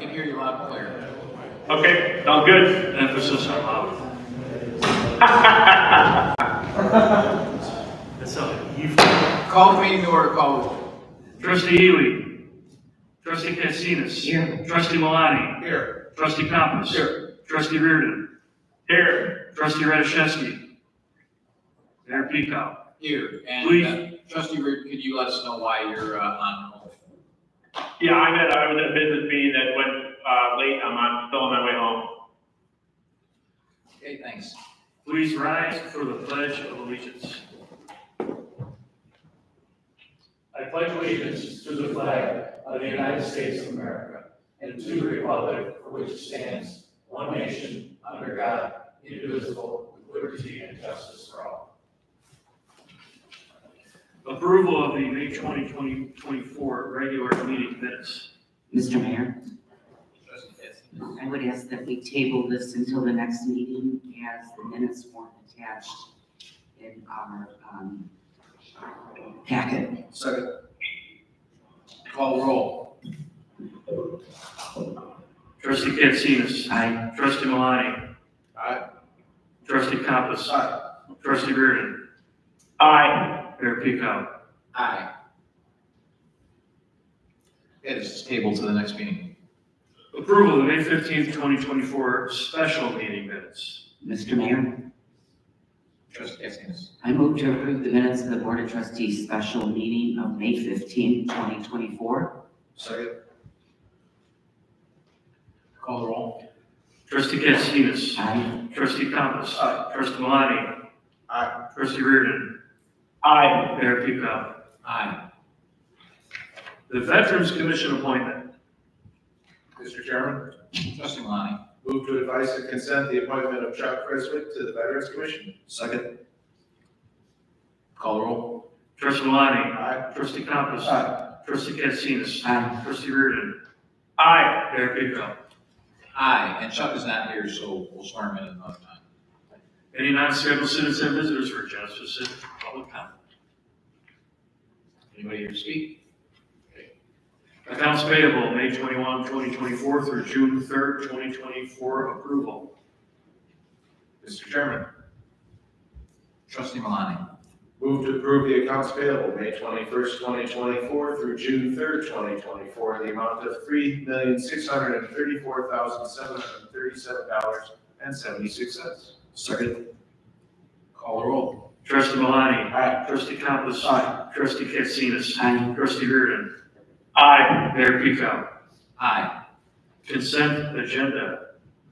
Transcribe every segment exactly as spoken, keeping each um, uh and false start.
can hear you loud and clear. Okay, sounds good. Emphasis on loud. That's all. You Call the meeting to order. Call. Trustee Ely. Trustee Katsinas. Here. Trustee Malani. Here. Trustee Compass. Here. Trustee Reardon. Here. Trustee Radishevsky. Mayor Peacock. Here. And Please. uh, Trustee Reardon, could you let us know why you're uh, on hold? Yeah, I'm at, I was at a business meeting that went uh, late. I'm on, still on my way home. Okay, thanks. Please rise for the Pledge of Allegiance. I pledge allegiance to the flag of the United States of America and to the republic for which it stands, one nation, under God, indivisible, with liberty and justice for all. Approval of the May twentieth, twenty twenty-four regular meeting minutes. Mister Mayor, I would ask that we table this until the next meeting as the minutes weren't attached in our um, packet. Second. Call the roll. Trustee Katsinas. Aye. Trustee Malani. Aye. Trustee Compass. Aye. Trustee Reardon. Aye. Mayor Peacock. Aye. Okay, this is tabled to the next meeting. Approval of the May fifteenth, twenty twenty-four special meeting minutes. Mister Mayor, Trustee Katsinas. I move to approve the minutes of the Board of Trustees special meeting of May fifteenth, twenty twenty-four. Second. Call the roll. Trustee Katsinas. Aye. Trustee Compass. Aye. Trustee Malani. Aye. Trustee Reardon. Aye. Mayor Peacock. Aye. The Veterans Commission appointment. Mister Chairman, Trustee Malani. move to advise and consent the appointment of Chuck Criswick to the Veterans Commission. Second. Call the roll. Trustee Malani. Aye. Trustee Compass. Aye. Trustee Katsinas. Aye. Trustee Reardon. Aye. Mayor Peacock. Aye. And Chuck is not here, so we'll swear him in another time. Any non-scheduled citizen visitors for general specific public comment? Anybody here to speak? Accounts payable, May twenty-first, twenty twenty-four through June third, twenty twenty-four approval. Mister Chairman, Trustee Malani. move to approve the accounts payable May twenty-first, twenty twenty-four through June third, twenty twenty-four in the amount of three million, six hundred thirty-four thousand, seven hundred thirty-seven dollars and seventy-six cents. Second. Call the roll. Trustee Malani. Aye. Trustee Compass. Aye. Trustee Katsinas. Aye. Trustee Reardon. Aye. Mayor Peacock. Aye. Consent agenda.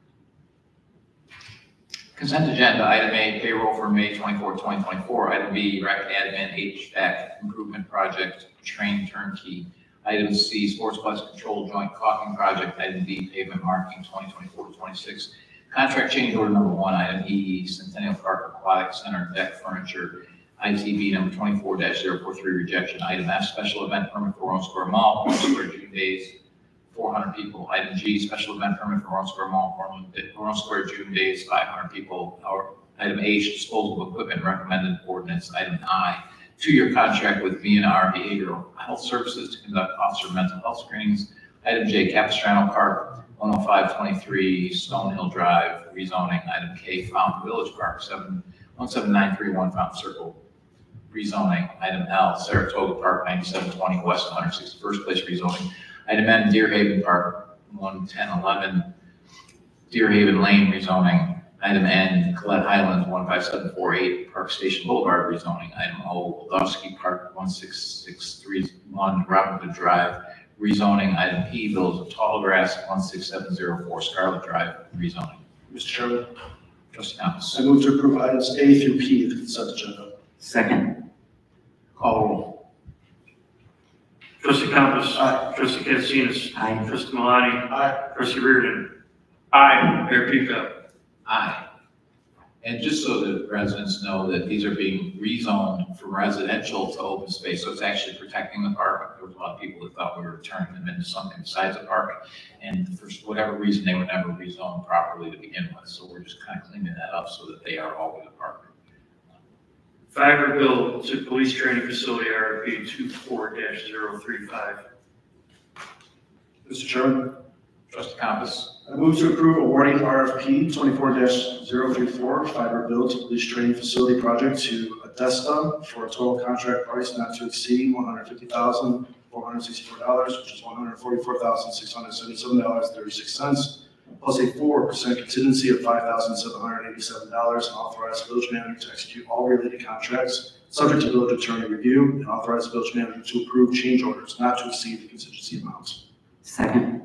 Consent agenda, item A, payroll for May twenty-fourth, twenty twenty-four. Item B, rec admin H V A C improvement project, train turnkey. Item C, sports bus control joint caulking project. Item D, pavement marking twenty twenty-four to twenty-six. Contract change order number one. Item E, Centennial Park Aquatic Center deck furniture. I T B number twenty-four dash zero four three rejection. Item F, special event permit for Rowan Square Mall, Rowan Square June days, four hundred people. Item G, special event permit for Rowan Square Mall, Rowan Square June days, five hundred people. Our, item H, disposal of equipment recommended ordinance. Item I, two-year contract with V and R Behavioral Health Services to conduct officer mental health screenings. Item J, Capistrano Park, one oh five twenty-three Stonehill Drive, rezoning. Item K, Fountain Village Park, seven one seven nine three one Fountain Circle, rezoning. Item L, Saratoga Park, ninety-seven twenty West one hundred sixty-first Place, rezoning. Item N, Deer Haven Park, one ten eleven Deer Haven Lane, rezoning. Item N, Colette Highlands, one five seven four eight Park Station Boulevard, rezoning. Item O, Wildowski Park, one six six three one Robin Hood Drive, rezoning. Item P, Village of Tallgrass, one six seven zero four Scarlet Drive, rezoning. Mister Chairman, Trustee Thomas. I move to approve items A through P of the consent agenda. Second. Call the roll. Trustee Compass. Aye. Trustee Katsinas. Aye. Trustee Malani. Aye. Trustee Reardon. Aye. Mayor Peacock. Aye. And just so that residents know that these are being rezoned from residential to open space, so it's actually protecting the park. There was a lot of people that thought we were turning them into something besides a park, and for whatever reason, they were never rezoned properly to begin with. So we're just kind of cleaning that up so that they are always a park. Fiber bill to police training facility R F P two four dash zero three five. Mister Chairman, Trustee Compass. I move to approve awarding R F P twenty-four dash zero three four fiber build police training facility project to Adesta for a total contract price not to exceed one hundred fifty thousand four hundred sixty-four dollars, which is one hundred forty-four thousand six hundred seventy-seven dollars and thirty-six cents, plus a four percent contingency of five thousand seven hundred eighty-seven dollars, and authorize the village manager to execute all related contracts subject to village attorney review, and authorize the village manager to approve change orders not to exceed the contingency amounts. Second.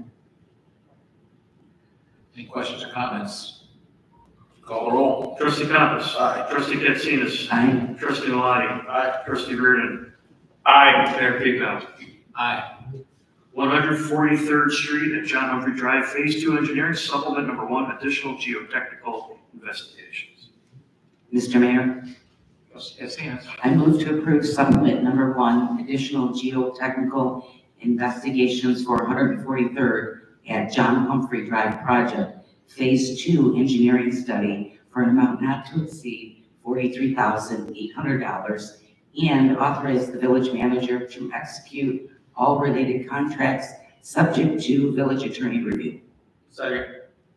Any questions or comments? Call the roll. Trustee Compass. Aye. Trustee Katsinas. Aye. Trustee Malani. Aye. Trustee Reardon. Aye. Mayor Peacock. Aye. one hundred forty-third Street at John Humphrey Drive, Phase Two Engineering Supplement Number One, additional geotechnical investigations. Mister Mayor, Trustee Katsinas. I move to approve supplement number one, additional geotechnical investigations for one hundred forty-third at John Humphrey Drive project, Phase Two engineering study for an amount not to exceed forty-three thousand eight hundred dollars, and authorize the village manager to execute all related contracts subject to village attorney review. Second.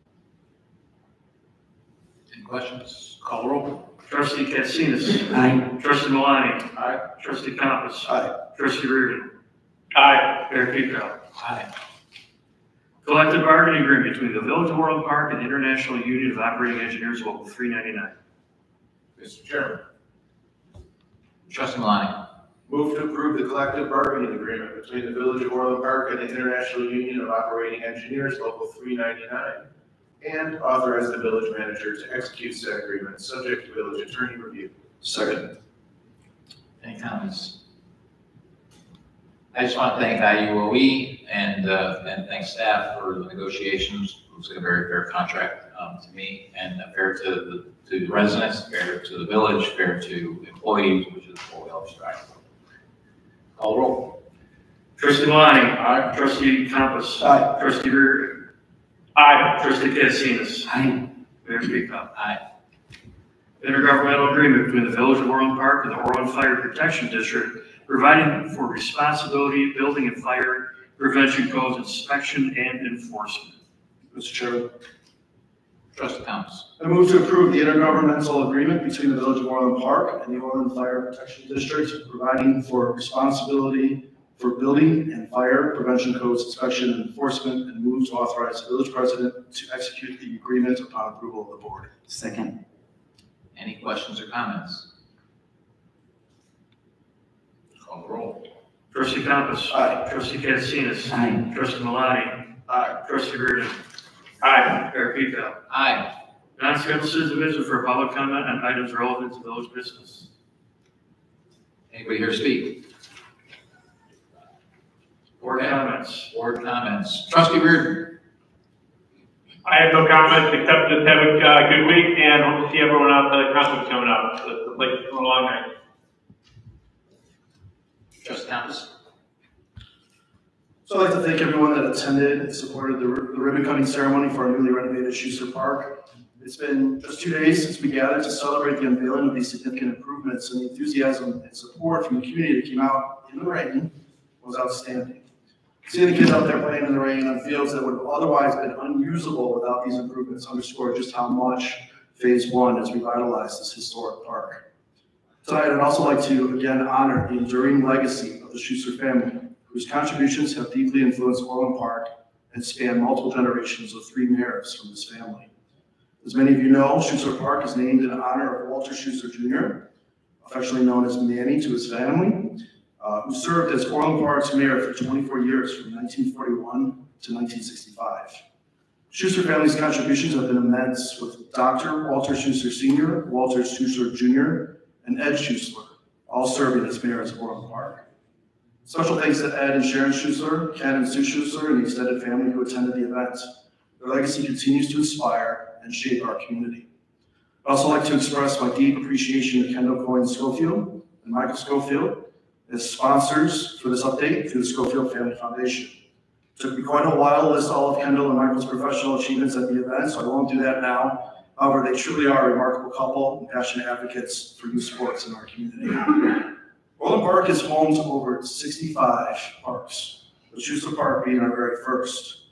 Any questions? Call the roll. Trustee Katsinas. Aye. Trustee Malani. Aye. Trustee Compass. Aye. Trustee Reardon. Aye. Mayor Peacock. Aye. Collective bargaining agreement between the Village of Orland Park and the International Union of Operating Engineers, Local three ninety-nine. Mister Chairman, Trustee Malani. move to approve the collective bargaining agreement between the Village of Orland Park and the International Union of Operating Engineers, Local three ninety-nine, and authorize the village manager to execute said agreement, subject to village attorney review. Second. Any comments? I just want to thank I U O E and, uh, and thank staff for the negotiations. It looks like a very fair contract, um, to me, and fair to the, to the residents, fair to the village, fair to employees, which is what we all strive for. Call the roll. Trustee Malani. Aye. Trustee Compass. Aye. Trustee Reardon. Aye. Trustee Katsinas. Aye. Mayor Peacock. Aye. Intergovernmental agreement between the Village of Orland Park and the Orland Fire Protection District, providing for responsibility, building and fire prevention codes, inspection and enforcement. Mister Chairman, Trustee Thomas. I move to approve the intergovernmental agreement between the Village of Orland Park and the Orland Fire Protection District, providing for responsibility for building and fire prevention codes, inspection and enforcement, and move to authorize the village president to execute the agreement upon approval of the board. Second. Any questions or comments? Call the roll. Trustee Compass. Aye. Trustee Katsinas. Aye. Trustee Malani. Aye. Trustee Reardon. Aye. Mayor Peacock. Aye. Non-scheduled citizen visitors for public comment on items relevant to village business. Anybody here to speak? Board comments. Board comments. Trustee Reardon. I have no comments except just have a uh, good week and hope to see everyone out at the conference coming up. So it's like it's been a long night. Trustee Thomas. So I'd like to thank everyone that attended and supported the, the ribbon cutting ceremony for our newly renovated Schuster Park. It's been just two days since we gathered to celebrate the unveiling of these significant improvements, and the enthusiasm and support from the community that came out in the rain was outstanding. Seeing the kids out there playing in the rain on fields that would have otherwise been unusable without these improvements underscored just how much Phase One has revitalized this historic park. Tonight, I'd also like to again honor the enduring legacy of the Schuster family, whose contributions have deeply influenced Orland Park and span multiple generations of three mayors from this family. As many of you know, Schuster Park is named in honor of Walter Schuster Junior, affectionately known as Manny to his family, uh, who served as Orland Park's mayor for twenty-four years from nineteen forty-one to nineteen sixty-five. Schuster family's contributions have been immense, with Doctor Walter Schuster Senior, Walter Schuster Junior, and Ed Schuster all serving as mayors of Orland Park. Special thanks to Ed and Sharon Schuster, Ken and Sue Schuster, and the extended family who attended the event. Their legacy continues to inspire and shape our community. I'd also like to express my deep appreciation to Kendall Coyne Schofield and Michael Schofield as sponsors for this update through the Schofield Family Foundation. It took me quite a while to list all of Kendall and Michael's professional achievements at the event, so I won't do that now. However, they truly are a remarkable couple and passionate advocates for youth sports in our community. Orland Park is home to over sixty-five parks, with Schuster Park being our very first. The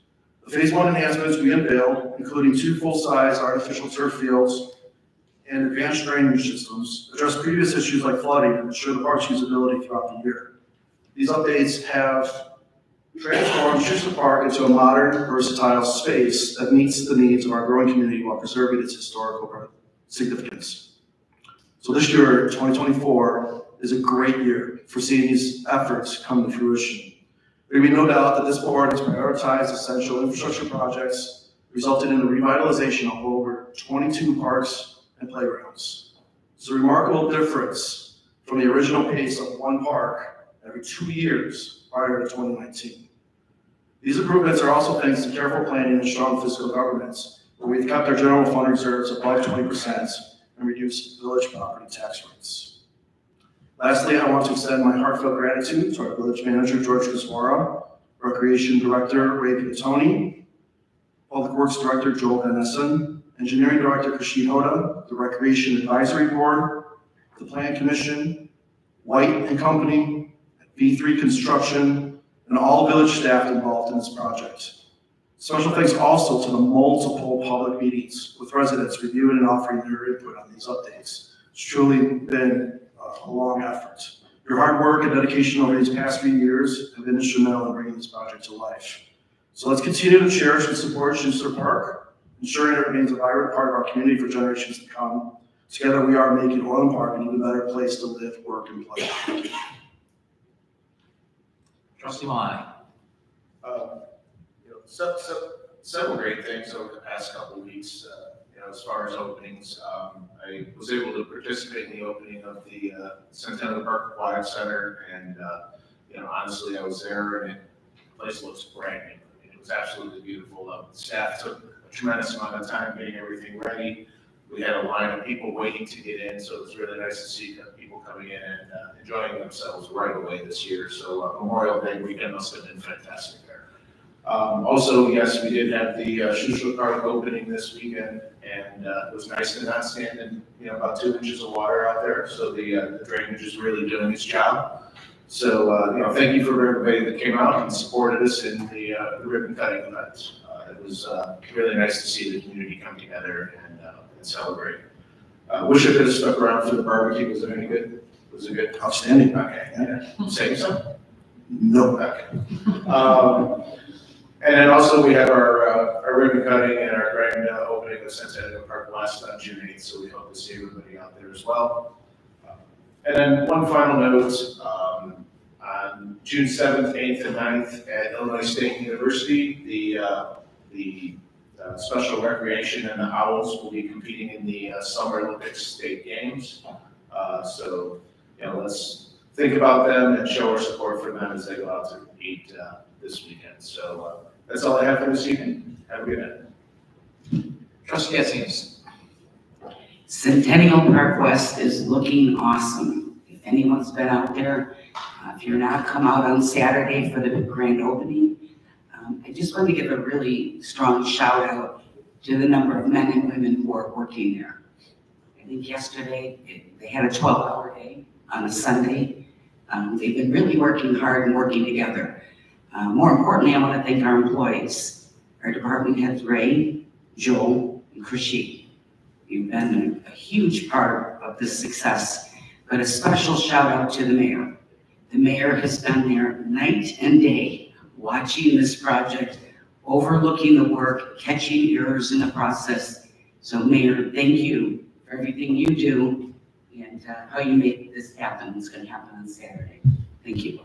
The phase one enhancements we unveiled, including two full-size artificial turf fields and advanced drainage systems, address previous issues like flooding and ensure the park's usability throughout the year. These updates have transformed Schuster Park into a modern, versatile space that meets the needs of our growing community while preserving its historical significance. So this year, twenty twenty-four, is a great year for seeing these efforts come to fruition. There can be no doubt that this board has prioritized essential infrastructure projects, resulting in the revitalization of over twenty-two parks and playgrounds. It's a remarkable difference from the original pace of one park every two years prior to twenty nineteen. These improvements are also thanks to careful planning and strong fiscal governance, where we've kept our general fund reserves above twenty percent and reduced village property tax rates. Lastly, I want to extend my heartfelt gratitude to our village manager, George Kiswara, Recreation Director, Ray Piatoni, Public Works Director, Joel Van Essen, Engineering Director, Kashid Hoda, the Recreation Advisory Board, the Plan Commission, White and Company, V three Construction, and all village staff involved in this project. Special thanks also to the multiple public meetings with residents reviewing and offering their input on these updates. It's truly been a long effort. Your hard work and dedication over these past few years have been instrumental in bringing this project to life. So let's continue to cherish and support Schuster Park, ensuring it remains a vibrant part of our community for generations to come. Together we are making Orland Park an even better place to live, work, and play. Trustee Malani. Um, you know, so, so, several great things over the past couple of weeks. Uh, you know, as far as openings, um, I was able to participate in the opening of the uh, Centennial Park Aquatic Center, and uh, you know, honestly, I was there, and it, the place looks brand new. It was absolutely beautiful. Uh, the staff took a tremendous amount of time getting everything ready. We had a line of people waiting to get in, so it was really nice to see people coming in and uh, enjoying themselves right away this year. So uh, Memorial Day weekend must have been fantastic there. Um, also, yes, we did have the uh, Schuster Park opening this weekend, and uh, it was nice to not stand in, you know, about two inches of water out there. So the, uh, the drainage is really doing its job. So, uh, you know, thank you for everybody that came out and supported us in the, uh, the ribbon cutting event. Uh, it was uh, really nice to see the community come together and, uh, and celebrate. I uh, wish I could have stuck around for the barbecue. Was it any good? Was it good? Outstanding. Okay. Yeah. Say so? No. Okay. Um, And then also we have our, uh, our ribbon cutting and our grand uh, opening of Centennial Park West on June eighth, so we hope to see everybody out there as well. Um, and then one final note, um, on June seventh, eighth, and ninth at Illinois State University, the, uh, the uh, Special Recreation and the Owls will be competing in the uh, Summer Olympics State Games. Uh, so, you know, let's think about them and show our support for them as they go out to compete uh, this weekend. So uh, that's all I have for this evening. Have a good night. Trustee Estes. Centennial Park West is looking awesome. If anyone's been out there, uh, if you're not, come out on Saturday for the grand opening. Um, I just want to give a really strong shout out to the number of men and women who are working there. I think yesterday it, they had a twelve hour day on a Sunday. Um, they've been really working hard and working together. Uh, more importantly, I want to thank our employees, our department heads, Ray, Joel, and Kashid. You've been a, a huge part of this success, but a special shout out to the mayor. The mayor has been there night and day, watching this project, overlooking the work, catching errors in the process. So Mayor, thank you for everything you do and uh, how you make this happen. It's going to happen on Saturday. Thank you.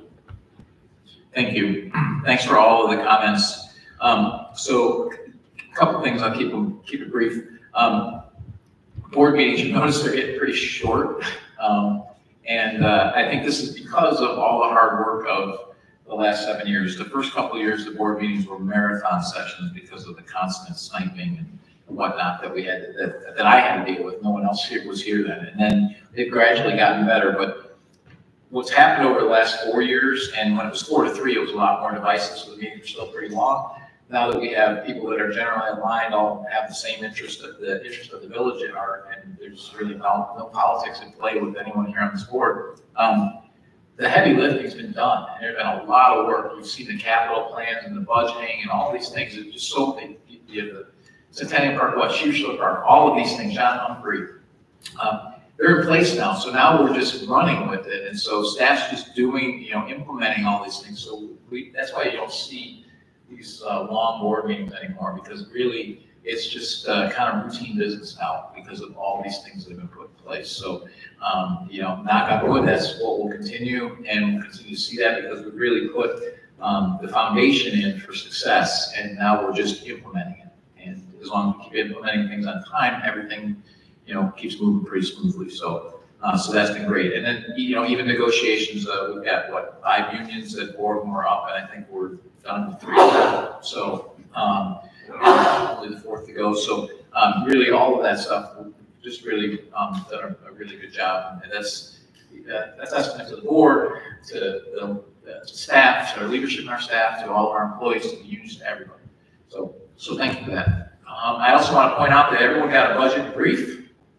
Thank you. Thanks for all of the comments. Um, so a couple things, I'll keep them, keep it brief. Um, board meetings, you notice they're getting pretty short. Um, and uh, I think this is because of all the hard work of the last seven years. The first couple of years, the board meetings were marathon sessions because of the constant sniping and whatnot that we had, that, that I had to deal with. No one else here was here then. And then they've gradually gotten better. But what's happened over the last four years, and when it was four to three, it was a lot more divisive, so the meetings are still pretty long. Now that we have people that are generally aligned, all have the same interest of the interest of the village in art, and there's really no, no politics in play with anyone here on this board. Um, the heavy lifting's been done, and there's been a lot of work. You've seen the capital plans and the budgeting and all these things. It's just so big. You have the Centennial Park, what, Schuessler Park, all of these things, John Humphrey. Um, they're in place now, so now we're just running with it, and so staff's just doing, you know, implementing all these things. So we, that's why you don't see these uh, long board meetings anymore, because really it's just uh, kind of routine business now because of all these things that have been put in place. So, um, you know, knock on wood, that's what will continue, and we'll continue to see that because we've really put um, the foundation in for success, and now we're just implementing it. And as long as we keep implementing things on time, everything, you know, keeps moving pretty smoothly. So, uh, so that's been great. And then, you know, even negotiations, uh, we've got what, five unions that four of them are up, and I think we're done with three. So, um, only the fourth to go. So, um, really, all of that stuff, we've just really um, done a, a really good job, and that's uh, that's testament to the board, to the, the staff, to our leadership and our staff, to all of our employees, to the unions, to everybody. So, so thank you for that. Um, I also want to point out that everyone got a budget brief.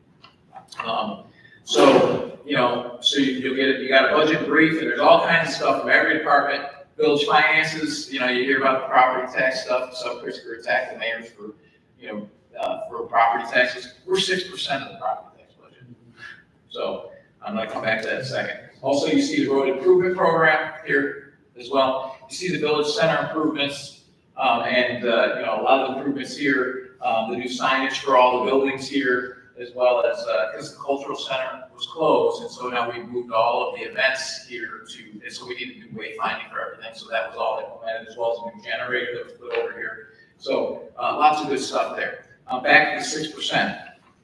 Um, so, you know, so you, you'll get it, you got a budget brief, and there's all kinds of stuff from every department. Village finances, you know, you hear about the property tax stuff. So Pritzker attacked the mayors for, you know, uh, for property taxes. We're six percent of the property tax budget. So I'm going to come back to that in a second. Also, you see the road improvement program here as well. You see the village center improvements, um, and uh, you know, a lot of improvements here. Um, the new signage for all the buildings here, as well as because uh, the cultural center was closed, and so now we moved all of the events here to, and so we needed to do wayfinding for everything, so that was all implemented, as well as a new generator that was put over here. So uh, lots of good stuff there. Uh, back to the six percent.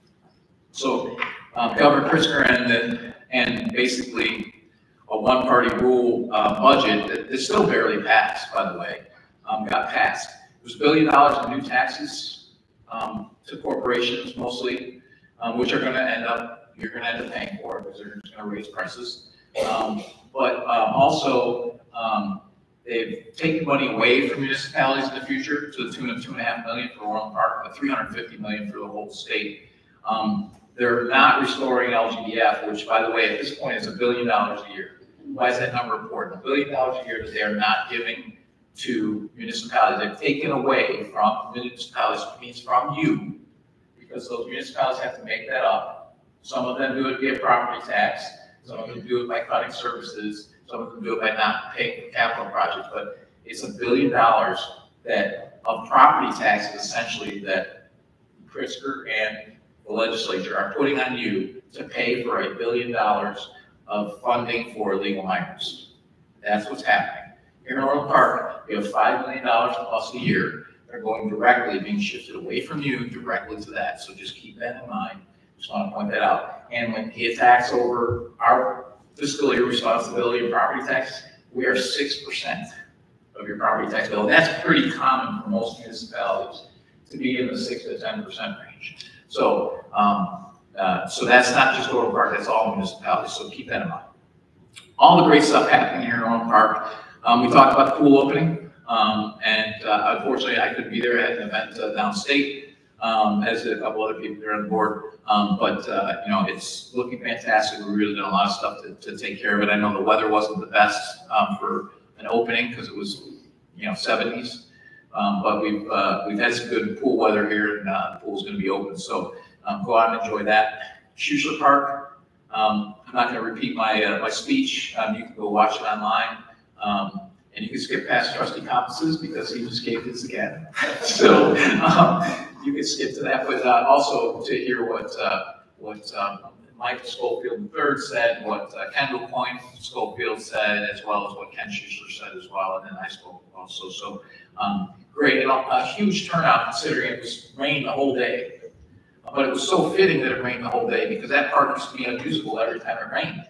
So um, Governor Pritzker and the, and basically a one-party rule uh, budget that, that still barely passed, by the way, um, got passed. It was a billion dollars in new taxes um, to corporations mostly, um, which are going to end up, you're going to end up paying for because they're just going to raise prices. Um, but um, also, um, they've taken money away from municipalities in the future to the tune of two and a half million for Orland Park, but three hundred fifty million for the whole state. Um, they're not restoring L G D F, which, by the way, at this point is a billion dollars a year. Why is that number important? A billion dollars a year that they are not giving to municipalities. They've taken away from municipalities, which means from you, because those municipalities have to make that up. Some of them do it via property tax. Some of them do it by cutting services. Some of them do it by not paying for capital projects. But it's a billion dollars that of property taxes, essentially, that Pritzker and the legislature are putting on you to pay for a billion dollars of funding for illegal migrants. That's what's happening. Here in Orland Park, we have five million dollars plus a year. They're going directly, being shifted away from you directly to that. So just keep that in mind. Just want to point that out. And when he attacks over our fiscal year responsibility and property tax, we are six percent of your property tax bill. That's pretty common for most municipalities to be in the six to ten percent range. So, um, uh, so that's not just Orland Park, that's all municipalities. So keep that in mind. All the great stuff happening here in Orland Park. Um, we talked about the pool opening, um, and uh, unfortunately I couldn't be there. I had an event uh, downstate, um, as did a couple other people there on the board. Um, but uh, you know, it's looking fantastic. We really did a lot of stuff to, to take care of it. I know the weather wasn't the best um, for an opening because it was, you know, seventies. Um, but we've uh, we've had some good pool weather here, and uh, the pool's going to be open. So um, go out and enjoy that. Schuessler Park. Um, I'm not going to repeat my uh, my speech. Um, you can go watch it online. Um, and you can skip past Trustee Compasses because he just gave this again. So um, you can skip to that, but uh, also to hear what uh, what um, Mike Schofield the third said, what uh, Kendall Point Schofield said, as well as what Ken Schuessler said as well, and then I spoke also. So um, great, and a, a huge turnout considering it was rained the whole day. But it was so fitting that it rained the whole day because that park used to be unusable every time it rained.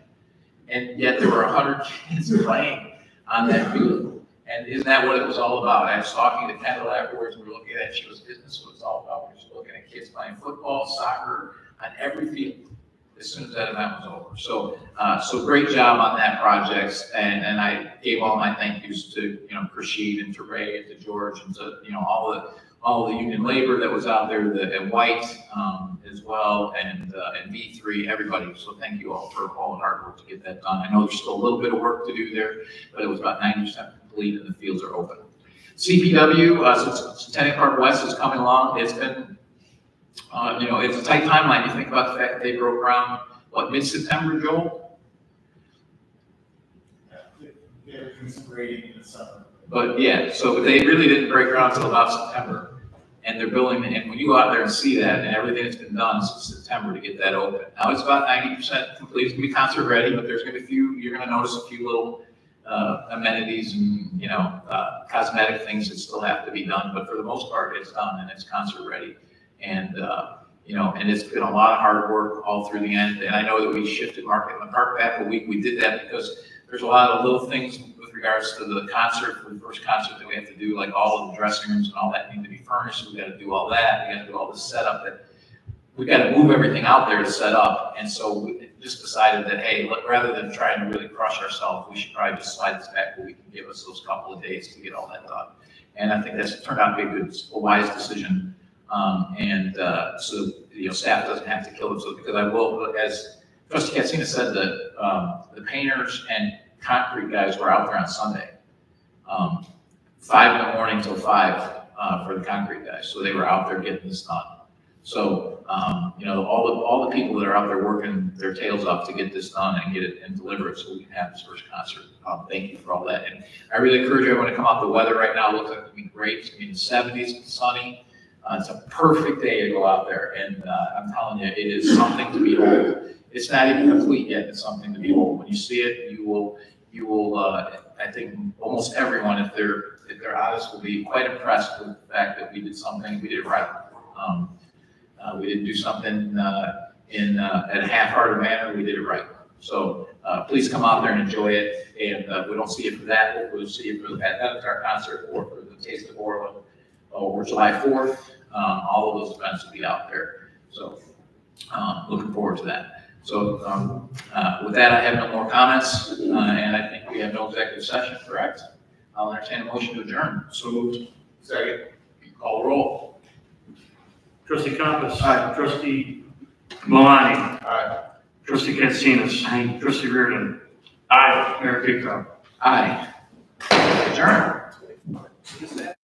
And yet there were a hundred kids playing on that field. And isn't that what it was all about? I was talking to Kendall afterwards, we were looking at it, she was business what it's all about. We were just looking at kids playing football, soccer, on every field as soon as that event was over. So uh, so great job on that project. And, and I gave all my thank yous to, you know, Krishid and to Ray and to George and to, you know, all the all the union labor that was out there, the, and White, um, as well, and, uh, and V three, everybody. So thank you all for all the hard work to get that done. I know there's still a little bit of work to do there, but it was about ninety percent complete and the fields are open. C P W, uh, since Centennial Park West is coming along, it's been, uh, you know, it's a tight timeline. You think about the fact that they broke ground, what, mid-September, Joel? They're doing some grading in the summer. But yeah, so they really didn't break ground until about September. And they're building, and when you go out there and see that, and everything that's been done since September to get that open. Now it's about ninety percent complete, it's gonna be concert ready, but there's gonna be a few, you're gonna notice a few little uh, amenities and, you know, uh, cosmetic things that still have to be done. But for the most part, it's done and it's concert ready. And, uh, you know, and it's been a lot of hard work all through the end. And I know that we shifted Market in the Park back a week. We did that because there's a lot of little things with regards to the concert, for the first concert that we have to do, like all of the dressing rooms and all that need to be furnished. We got to do all that. We got to do all the setup. That we got to move everything out there to set up. And so we just decided that, hey, look, rather than trying to really crush ourselves, we should probably just slide this back where we can give us those couple of days to get all that done. And I think that's turned out to be a good, a wise decision. Um, and uh, so, you know, staff doesn't have to kill themselves, because I will, as Trustee Katsina said, that um, the painters and concrete guys were out there on Sunday, um, five in the morning till five uh, for the concrete guys. So they were out there getting this done. So, um, you know, all the, all the people that are out there working their tails off to get this done and get it and deliver it so we can have this first concert. Um, thank you for all that. And I really encourage everyone to come out. The weather right now looks like it's going to be great. It's going to be in the seventies, it's sunny. Uh, it's a perfect day to go out there. And uh, I'm telling you, it is something to behold. It's not even complete yet. It's something to behold. When you see it, you will, you will, uh, I think almost everyone, if they're, if they're honest, will be quite impressed with the fact that we did something, we did it right. Um, uh, we didn't do something uh, in uh, in a half-hearted manner. We did it right. So uh, please come out there and enjoy it. And uh, we don't see it for that. We'll see it for the Avatar concert or for the Taste of Orland or July fourth. Um, all of those events will be out there. So um, looking forward to that. So um, uh, with that, I have no more comments, uh, and I think we have no executive session, correct? I'll entertain a motion to adjourn. So moved. Second. Call roll. Trustee Compass. Aye. Trustee Malani. Aye. Trustee Katsinas. Aye. Trustee Reardon. Aye. Mayor Pickla. Aye. Adjourn. What is that?